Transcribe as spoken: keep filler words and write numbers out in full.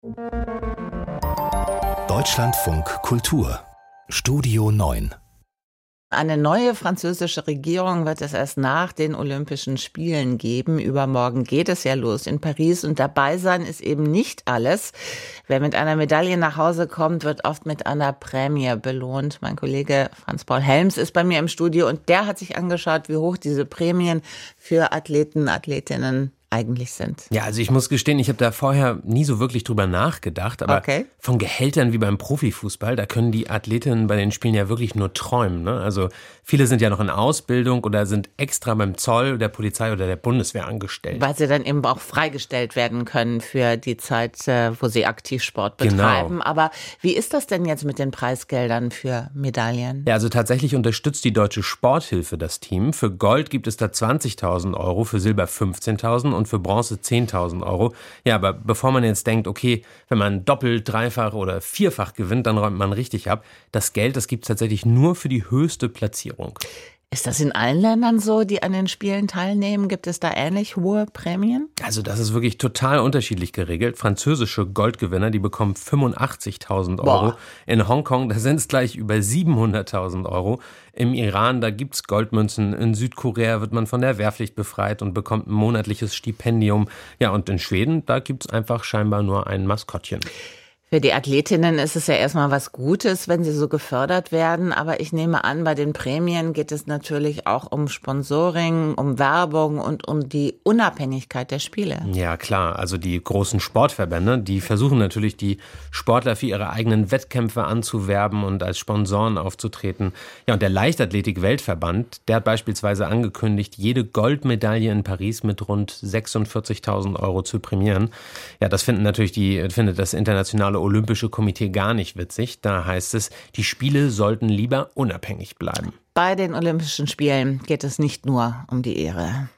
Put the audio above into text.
Deutschlandfunk Kultur Studio neun. Eine neue französische Regierung wird es erst nach den Olympischen Spielen geben. Übermorgen geht es ja los in Paris und dabei sein ist eben nicht alles. Wer mit einer Medaille nach Hause kommt, wird oft mit einer Prämie belohnt. Mein Kollege Franz-Paul Helms ist bei mir im Studio und der hat sich angeschaut, wie hoch diese Prämien für Athleten, Athletinnen eigentlich sind. Ja, also ich muss gestehen, ich habe da vorher nie so wirklich drüber nachgedacht, aber okay. Von Gehältern wie beim Profifußball, da können die Athletinnen bei den Spielen ja wirklich nur träumen, ne? Also viele sind ja noch in Ausbildung oder sind extra beim Zoll, der Polizei oder der Bundeswehr angestellt. Weil sie dann eben auch freigestellt werden können für die Zeit, wo sie aktiv Sport betreiben. Genau. Aber wie ist das denn jetzt mit den Preisgeldern für Medaillen? Ja, also tatsächlich unterstützt die Deutsche Sporthilfe das Team. Für Gold gibt es da zwanzigtausend Euro, für Silber fünfzehntausend und für Bronze zehntausend Euro. Ja, aber bevor man jetzt denkt, okay, wenn man doppelt, dreifach oder vierfach gewinnt, dann räumt man richtig ab. Das Geld, das gibt es tatsächlich nur für die höchste Platzierung. Ist das in allen Ländern so, die an den Spielen teilnehmen? Gibt es da ähnlich hohe Prämien? Also das ist wirklich total unterschiedlich geregelt. Französische Goldgewinner, die bekommen fünfundachtzigtausend Euro. Boah. In Hongkong, da sind es gleich über siebenhunderttausend Euro. Im Iran, da gibt's Goldmünzen. In Südkorea wird man von der Wehrpflicht befreit und bekommt ein monatliches Stipendium. Ja, und in Schweden, da gibt's einfach scheinbar nur ein Maskottchen. Für die Athletinnen ist es ja erstmal was Gutes, wenn sie so gefördert werden. Aber ich nehme an, bei den Prämien geht es natürlich auch um Sponsoring, um Werbung und um die Unabhängigkeit der Spiele. Ja, klar. Also die großen Sportverbände, die versuchen natürlich, die Sportler für ihre eigenen Wettkämpfe anzuwerben und als Sponsoren aufzutreten. Ja, und der Leichtathletik-Weltverband, der hat beispielsweise angekündigt, jede Goldmedaille in Paris mit rund sechsundvierzigtausend Euro zu prämieren. Ja, das finden natürlich die, findet das internationale Olympische Komitee gar nicht witzig. Da heißt es, die Spiele sollten lieber unabhängig bleiben. Bei den Olympischen Spielen geht es nicht nur um die Ehre.